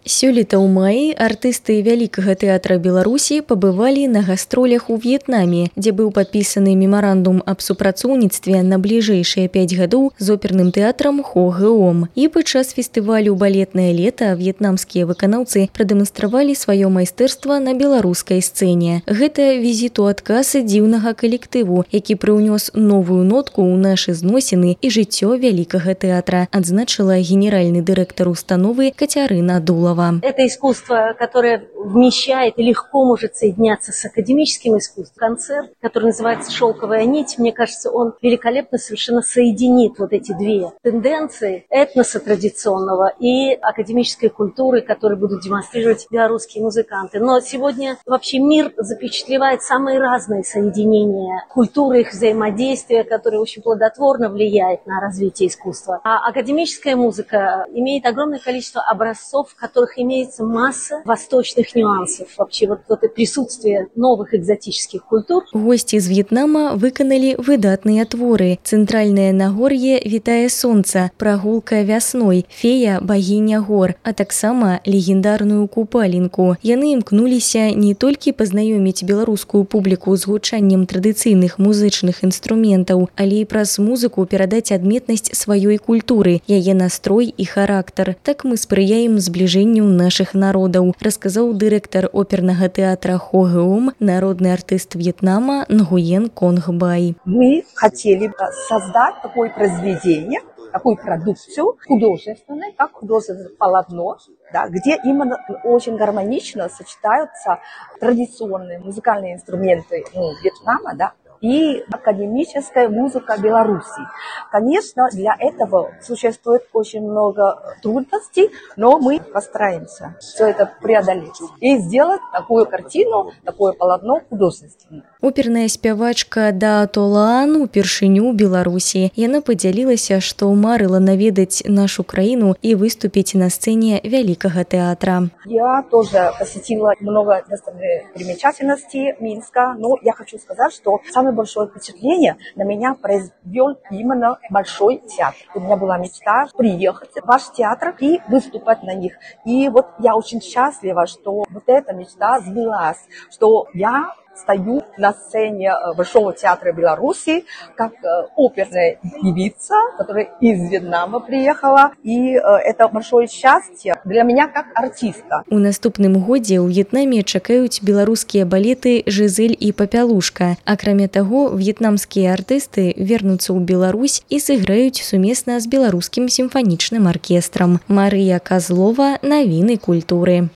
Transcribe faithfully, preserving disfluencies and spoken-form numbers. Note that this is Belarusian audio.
Сёлета ў маі артысты вялікага тэатра Беларусі пабывалі на гастролях у В'етнаме, дзе быў падпісаны мемарандум аб супрацоўніцтве на бліжэйшыя пяць гадоў з оперным тэатрам Хо-Гэ-Ом. І падчас фестывалю «Балетнае лета» в'етнамскія выканаўцы прадэманстравалі сваё майстэрства на беларускай сцэне. Гэта візіт у адказ дзіўнага калектыву, які прыўнёс новую нотку ў нашы зносіны і жыццё вялікага тэатра, адзначыла генеральны дырэктар установы Кацярына Дулава. Это искусство, которое вмещает и легко может соединяться с академическим искусством. Концерт, который называется «Шелковая нить», мне кажется, он великолепно совершенно соединит вот эти две тенденции этноса традиционного и академической культуры, которые будут демонстрировать белорусские музыканты. Но сегодня вообще мир запечатлевает самые разные соединения культуры, их взаимодействия, которые очень плодотворно влияют на развитие искусства. А академическая музыка имеет огромное количество образцов, в которых имеется масса восточных нюансов. Вообще вот, вот это присутствие новых экзотических культур. Гости из Вьетнама выканали выдатные творы. «Центральное Нагорье вітае сонца», «Прогулка вясной», «Фея богиня гор», а таксама легендарную «Купалінку». Яны імкнуліся не толькі пазнаёміць беларускую публіку з гучаннем традыцыйных музычных інструментаў, але і праз музыку перадаць адметнасць сваёй культуры, яе настрой і характар. Так мы спрыяем збліжэнню наших народов, рассказал директор оперного театра Хо-Гэ-Ом, народный артист Вьетнама Нгуен Конг Бай. Мы хотели создать такое произведение, такую продукцию художественную, как художественное полотно, да, где именно очень гармонично сочетаются традиционные музыкальные инструменты ну, Вьетнама, да, и академическая музыка Беларуси. Конечно, для этого существует очень много трудностей, но мы постараемся все это преодолеть и сделать такую картину, такое полотно художественное. Оперная спявачка Даато Лаан упершыню ў Беларусі. Яна падзялілася, што марыла наведаць нашу краіну и выступить на сцене вялікага тэатра. Я тоже посетила много достопримечательностей Минска, но я хочу сказать, что самое большое впечатление на меня произвел именно Большой театр. У меня была мечта приехать в ваш театр и выступать на них. И вот я очень счастлива, что вот эта мечта сбылась, что я стою на сцене Большого театра Беларуси как оперная певица, которая из Вьетнама приехала. И это большое счастье для меня как артиста. У наступным годзе ў В'етнаме чакаюць беларускія балеты «Жизель» і «Папялушка». Акрамя таго, в'етнамскія артысты вернуцца ў Беларусь і сыграюць сумесна з беларускім сімфанічным аркестрам. Марыя Казлова, навіны культуры.